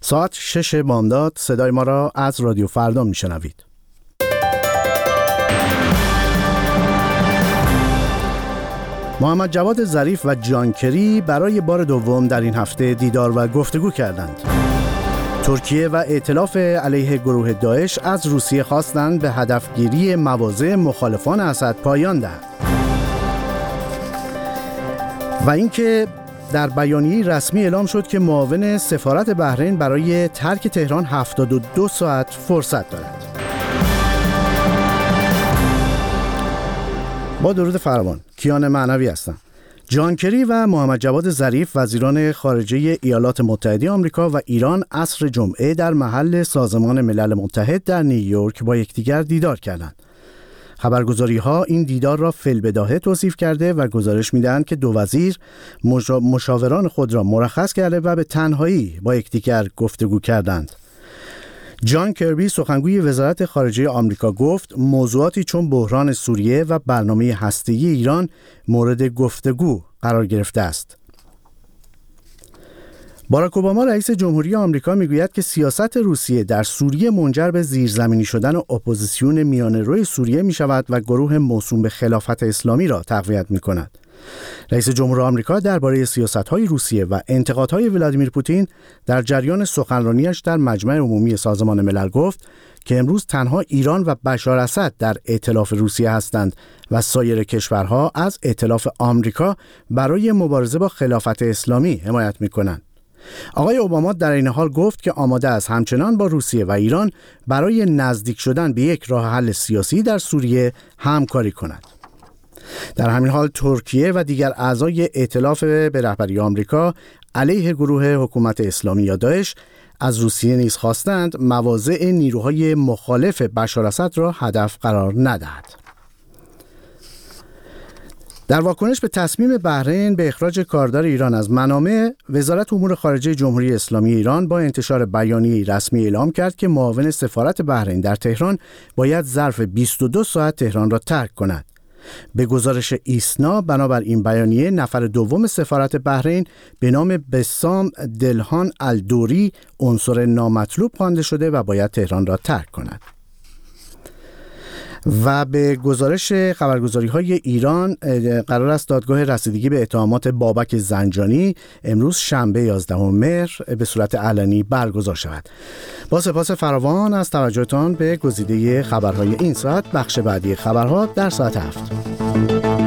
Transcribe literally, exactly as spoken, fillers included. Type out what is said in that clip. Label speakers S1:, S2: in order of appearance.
S1: ساعت شش بامداد صدای ما را از رادیو فردا میشنوید. محمد جواد ظریف و جان کری برای بار دوم در این هفته دیدار و گفتگو کردند. ترکیه و ائتلاف علیه گروه داعش از روسیه خواستند به هدفگیری مواضع مخالفان اسد پایان دهد. و اینکه در بیانیه رسمی اعلام شد که معاون سفارت بحرین برای ترک تهران هفتاد و دو ساعت فرصت دارد. با درود فراوان، کیان معنوی هستم. جان کری و محمد جواد ظریف وزیران خارجه ایالات متحده آمریکا و ایران عصر جمعه در محل سازمان ملل متحد در نیویورک با یکدیگر دیدار کردند. خبرگزاری‌ها این دیدار را فی‌البداهه توصیف کرده و گزارش می‌دهند که دو وزیر مشاوران خود را مرخص کرده و به تنهایی با یکدیگر گفتگو کردند. جان کربی سخنگوی وزارت خارجه آمریکا گفت موضوعاتی چون بحران سوریه و برنامه هسته‌ای ایران مورد گفتگو قرار گرفته است. باراک اوباما رئیس جمهوری آمریکا میگوید که سیاست روسیه در سوریه منجر به زیرزمینی شدن اپوزیسیون میانه‌روی سوریه می شود و گروه موسوم به خلافت اسلامی را تقویت می کند. رئیس جمهور آمریکا درباره سیاست‌های روسیه و انتقادهای ولادیمیر پوتین در جریان سخنرانیش در مجمع عمومی سازمان ملل گفت که امروز تنها ایران و بشار اسد در ائتلاف روسیه هستند و سایر کشورها از ائتلاف آمریکا برای مبارزه با خلافت اسلامی حمایت می‌کنند. آقای اوباما در این حال گفت که آماده است همچنان با روسیه و ایران برای نزدیک شدن به یک راه حل سیاسی در سوریه همکاری کند. در همین حال ترکیه و دیگر اعضای ائتلاف به رهبری آمریکا علیه گروه حکومت اسلامی یا داعش از روسیه نیز خواستند مواضع نیروهای مخالف بشار اسد را هدف قرار ندهد. در واکنش به تصمیم بحرین به اخراج کاردار ایران از منامه، وزارت امور خارجه جمهوری اسلامی ایران با انتشار بیانیه رسمی اعلام کرد که معاون سفارت بحرین در تهران باید ظرف بیست و دو ساعت تهران را ترک کند. به گزارش ایسنا بنابر این بیانیه نفر دوم سفارت بحرین به نام بسام دلهان الدوری عنصر نامطلوب خوانده شده و باید تهران را ترک کند. و به گزارش خبرگزاری‌های ایران قرار است دادگاه رسیدگی به اتهامات بابک زنجانی امروز شنبه یازدهم مهر به صورت علنی برگزار شود. با سپاس فراوان از توجهتان به گزیده خبرهای این ساعت، بخش بعدی خبرها در ساعت هفت.